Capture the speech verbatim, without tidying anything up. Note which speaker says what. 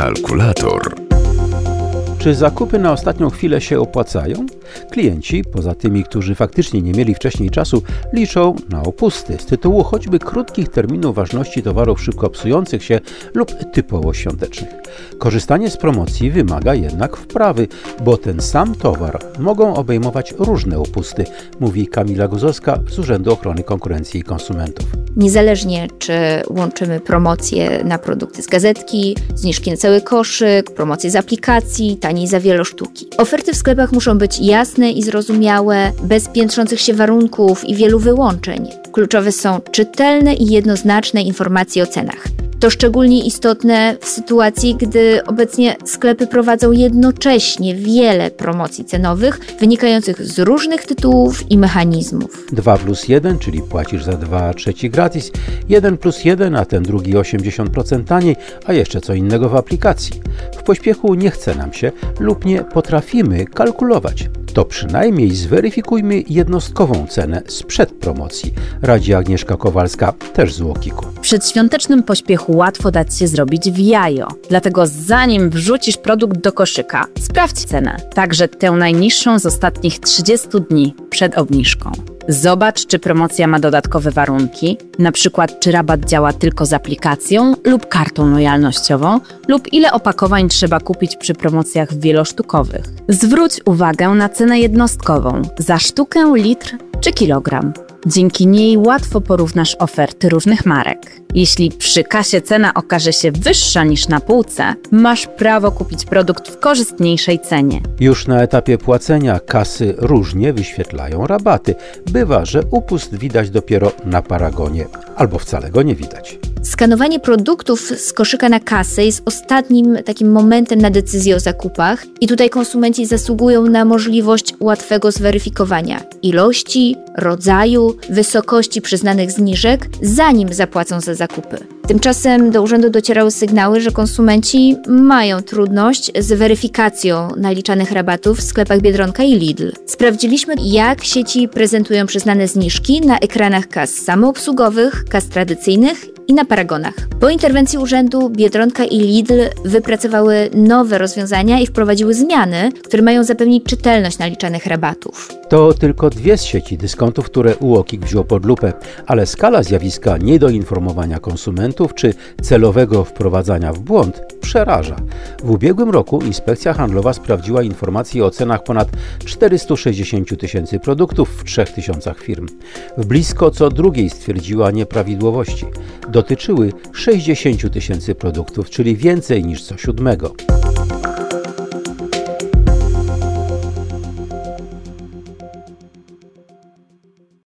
Speaker 1: Kalkulator.
Speaker 2: Czy zakupy na ostatnią chwilę się opłacają? Klienci, poza tymi, którzy faktycznie nie mieli wcześniej czasu, liczą na opusty z tytułu choćby krótkich terminów ważności towarów szybko psujących się lub typowo świątecznych. Korzystanie z promocji wymaga jednak wprawy, bo ten sam towar mogą obejmować różne opusty, mówi Kamila Guzowska z Urzędu Ochrony Konkurencji i Konsumentów.
Speaker 3: Niezależnie czy łączymy promocje na produkty z gazetki, zniżki na cały koszyk, promocje z aplikacji, taniej za wielosztuki. Oferty w sklepach muszą być jasne i zrozumiałe, bez piętrzących się warunków i wielu wyłączeń. Kluczowe są czytelne i jednoznaczne informacje o cenach. To szczególnie istotne w sytuacji, gdy obecnie sklepy prowadzą jednocześnie wiele promocji cenowych wynikających z różnych tytułów i mechanizmów.
Speaker 2: dwa plus jeden, czyli płacisz za dwa, a trzeci gratis, jeden plus jeden, a ten drugi osiemdziesiąt procent taniej, a jeszcze co innego w aplikacji. W pośpiechu nie chce nam się lub nie potrafimy kalkulować. To przynajmniej zweryfikujmy jednostkową cenę sprzed promocji, radzi Agnieszka Kowalska, też z Łokiku.
Speaker 4: W przedświątecznym pośpiechu łatwo dać się zrobić w jajo. Dlatego zanim wrzucisz produkt do koszyka, sprawdź cenę. Także tę najniższą z ostatnich trzydziestu dni przed obniżką. Zobacz, czy promocja ma dodatkowe warunki, na przykład czy rabat działa tylko z aplikacją lub kartą lojalnościową, lub ile opakowań trzeba kupić przy promocjach wielosztukowych. Zwróć uwagę na cenę jednostkową za sztukę, litr czy kilogram. Dzięki niej łatwo porównasz oferty różnych marek. Jeśli przy kasie cena okaże się wyższa niż na półce, masz prawo kupić produkt w korzystniejszej cenie.
Speaker 2: Już na etapie płacenia kasy różnie wyświetlają rabaty. Bywa, że upust widać dopiero na paragonie, albo wcale go nie widać.
Speaker 3: Skanowanie produktów z koszyka na kasę jest ostatnim takim momentem na decyzję o zakupach i tutaj konsumenci zasługują na możliwość łatwego zweryfikowania ilości, rodzaju, wysokości przyznanych zniżek, zanim zapłacą za zakupy. Tymczasem do urzędu docierały sygnały, że konsumenci mają trudność z weryfikacją naliczanych rabatów w sklepach Biedronka i Lidl. Sprawdziliśmy, jak sieci prezentują przyznane zniżki na ekranach kas samoobsługowych, kas tradycyjnych i na paragonach. Po interwencji urzędu Biedronka i Lidl wypracowały nowe rozwiązania i wprowadziły zmiany, które mają zapewnić czytelność naliczanych rabatów.
Speaker 2: To tylko dwie z sieci dyskontów, które UOKiK wziął pod lupę, ale skala zjawiska niedoinformowania konsumentów czy celowego wprowadzania w błąd przeraża. W ubiegłym roku Inspekcja Handlowa sprawdziła informacje o cenach ponad czterystu sześćdziesięciu tysięcy produktów w trzech tysiącach firm. W blisko co drugiej stwierdziła nieprawidłowości. Dotyczyły sześćdziesięciu tysięcy produktów, czyli więcej niż co siódmego.